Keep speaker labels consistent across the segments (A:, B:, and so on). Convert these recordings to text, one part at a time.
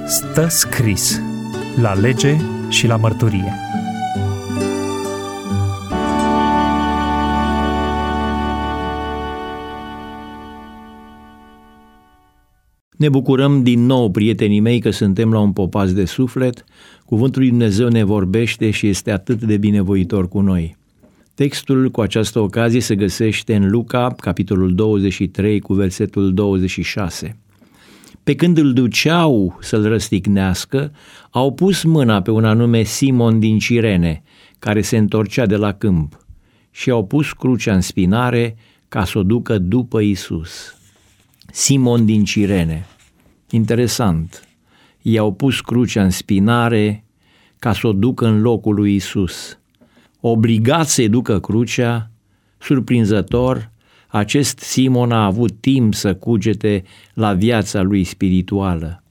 A: Stă scris la lege și la mărturie.
B: Ne bucurăm din nou, prietenii mei, că suntem la un popas de suflet. Cuvântul lui Dumnezeu ne vorbește și este atât de binevoitor cu noi. Textul cu această ocazie se găsește în Luca, capitolul 23, cu versetul 26. Pe când îl duceau să-l răstignească, au pus mâna pe un anume Simon din Cirene, care se întorcea de la câmp, și au pus crucea în spinare ca să o ducă după Iisus. Simon din Cirene. Interesant. I-au pus crucea în spinare ca să o ducă în locul lui Iisus. Obligat să-i ducă crucea, surprinzător, acest Simon a avut timp să cugete la viața lui spirituală.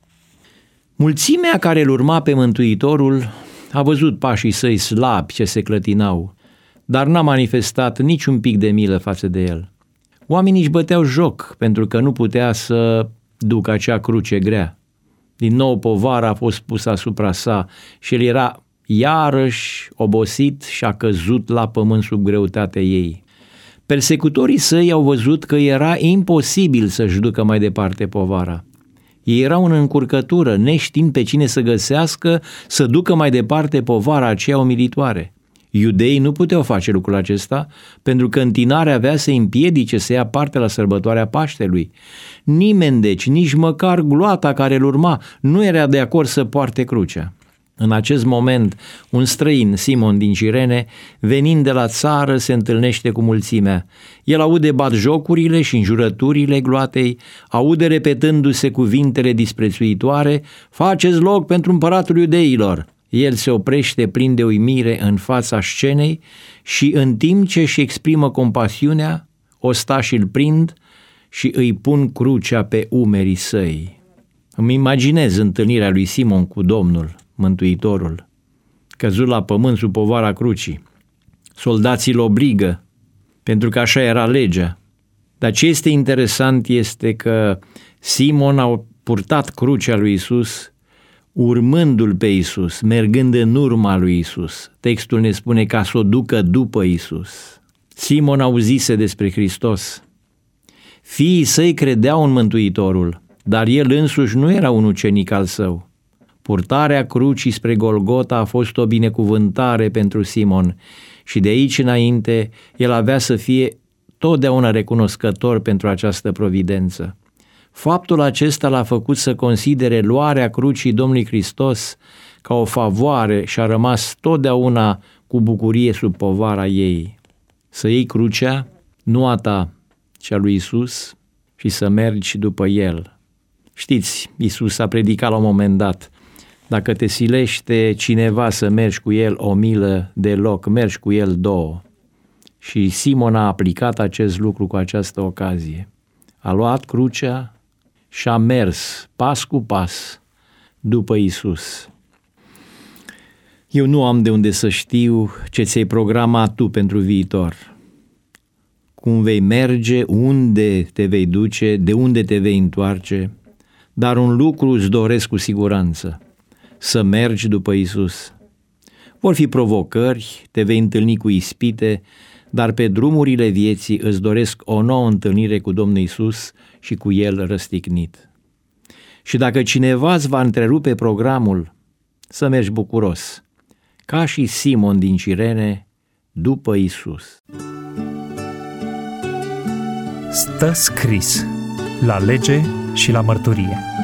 B: Mulțimea care îl urma pe Mântuitorul a văzut pașii săi slabi ce se clătinau, dar n-a manifestat niciun pic de milă față de el. Oamenii își băteau joc pentru că nu putea să ducă acea cruce grea. Din nou povara a fost pusă asupra sa și el era iarăși obosit și a căzut la pământ sub greutatea ei. Persecutorii săi au văzut că era imposibil să-și ducă mai departe povara. Ei erau în încurcătură, neștiind pe cine să găsească să ducă mai departe povara aceea umilitoare. Iudeii nu puteau face lucrul acesta pentru că întinarea avea să împiedice să ia parte la sărbătoarea Paștelui. Nimeni, deci, nici măcar gloata care îl urma, nu era de acord să poarte crucea. În acest moment, un străin, Simon din Cirene, venind de la țară, se întâlnește cu mulțimea. El aude batjocurile și înjurăturile gloatei, aude repetându-se cuvintele disprețuitoare: "Faceți loc pentru împăratul iudeilor!" El se oprește plin de uimire în fața scenei și în timp ce își exprimă compasiunea, ostașii îl prind și îi pun crucea pe umerii săi. Îmi imaginez întâlnirea lui Simon cu Domnul, Mântuitorul, căzut la pământ sub povara crucii. Soldații îl obligă, pentru că așa era legea. Dar ce este interesant este că Simon a purtat crucea lui Iisus urmându-l pe Iisus, mergând în urma lui Iisus. Textul ne spune ca să o ducă după Iisus. Simon auzise despre Hristos. Fiii săi credeau în Mântuitorul, dar el însuși nu era un ucenic al său. Purtarea crucii spre Golgota a fost o binecuvântare pentru Simon și de aici înainte el avea să fie totdeauna recunoscător pentru această providență. Faptul acesta l-a făcut să considere luarea crucii Domnului Hristos ca o favoare și a rămas totdeauna cu bucurie sub povara ei. Să iei crucea, nu a ta, ci a lui Iisus, și să mergi după El. Știți, Iisus a predicat la un moment dat: dacă te silește cineva să mergi cu el o milă de loc, mergi cu el 2. Și Simon a aplicat acest lucru cu această ocazie. A luat crucea și a mers pas cu pas după Iisus. Eu nu am de unde să știu ce ți-ai programat tu pentru viitor. Cum vei merge, unde te vei duce, de unde te vei întoarce, dar un lucru îți doresc cu siguranță: să mergi după Iisus. Vor fi provocări, te vei întâlni cu ispite, dar pe drumurile vieții îți doresc o nouă întâlnire cu Domnul Iisus și cu El răstignit. Și dacă cineva îți va întrerupe programul, să mergi bucuros, ca și Simon din Cirene, după Iisus.
A: Stă scris la lege și la mărturie.